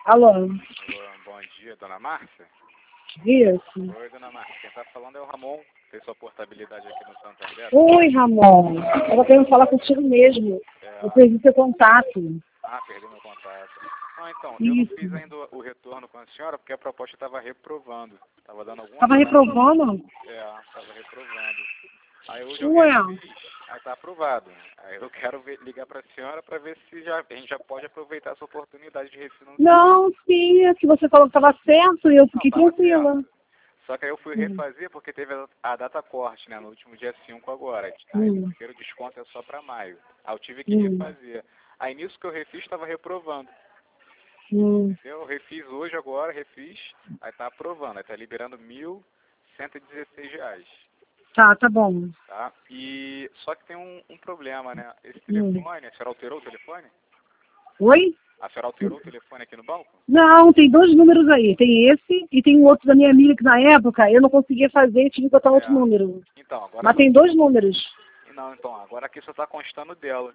Alô? Alô, bom dia, dona Márcia? Isso. Oi, dona Márcia. Quem está falando é o Ramon. Tem sua portabilidade aqui no Santander? Oi, Ramon. Eu tava querendo falar contigo mesmo. Eu perdi seu contato. Ah, perdi meu contato. Ah, então, eu não Isso. fiz ainda o retorno com a senhora porque a proposta estava reprovando. Estava dando alguma Tava reprovando? estava reprovando. Aí hoje eu Ué. refiz, aí tá aprovado. Aí eu quero ligar para a senhora para ver se a gente já pode aproveitar essa oportunidade de refinanciar. Não, sim, é que você falou que estava certo e eu fiquei Não, tava tranquila. certo. Só que aí eu fui refazer porque teve a data corte, né? No último dia 5 agora. Aí porque o desconto é só para maio. Aí eu tive que refazer. Aí nisso que eu refiz, estava reprovando. Eu refiz hoje agora, refiz. Aí tá aprovando. Aí tá liberando R$ 1.116. Tá bom. Tá? E só que tem um problema, né? Esse telefone, a senhora alterou o telefone? Oi? A senhora alterou o telefone aqui no banco? Não, tem dois números aí. Tem esse e tem um outro da minha amiga que na época eu não conseguia fazer e tive que botar outro número. Então, agora Mas tem dois números. Não, então, agora aqui só está constando dela.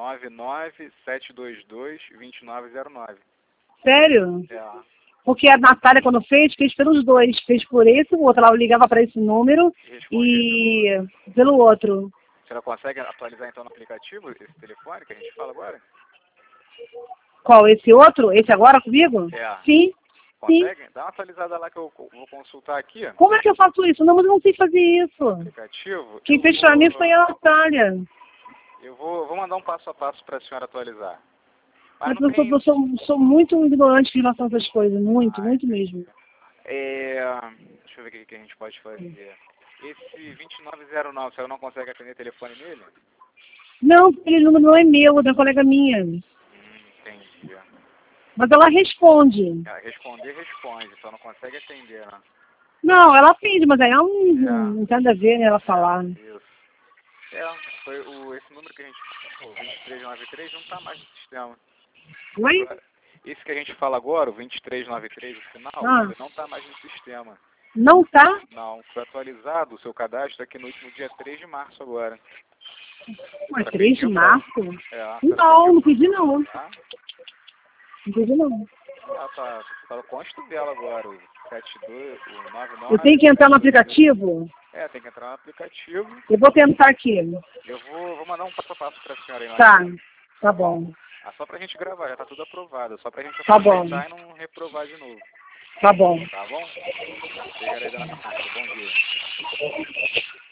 99722-2909. Sério? É. Porque a Natália, quando fez pelos dois. Fez por esse e o outro. Ela ligava para esse número e pelo outro. A senhora consegue atualizar então no aplicativo esse telefone que a gente fala agora? Qual? Esse outro? Esse agora comigo? É. Sim. Consegue? Dá uma atualizada lá que eu vou consultar aqui. Como é que eu faço isso? Não, mas eu não sei fazer isso. Aplicativo? Quem fez pra mim foi a Natália. Eu vou mandar um passo a passo para a senhora atualizar. Mas eu sou muito ignorante em relação a essas coisas. Muito mesmo. Deixa eu ver o que a gente pode fazer. Esse 2909, a senhora não consegue atender telefone nele? Não, aquele número não é meu, é da colega minha. Entendi. Mas ela responde. Ela responde, só não consegue atender, né? Não, ela atende, mas aí ela não tem nada a ver, né, ela falar. Isso. Foi esse número que a gente falou, 2393, não está mais no sistema. Oi? Agora, esse que a gente fala agora, o 2393, o final, ele não está mais no sistema. Não tá? Não, foi atualizado o seu cadastro aqui no último dia 3 de março agora. Mas 3 de março? Não pedi não. Tá? Não pedi não. Tá no consto dela agora, o 72, o 99. Eu tenho que entrar no aplicativo? Tem que entrar no aplicativo. Eu vou tentar aqui. Eu vou mandar um passo a passo para a senhora aí. Tá bom. Só pra gente gravar, já tá tudo aprovado. Só pra gente aproveitar e não reprovar de novo. Tá bom. Tá bom? Obrigado aí, dona Márcia. Bom dia.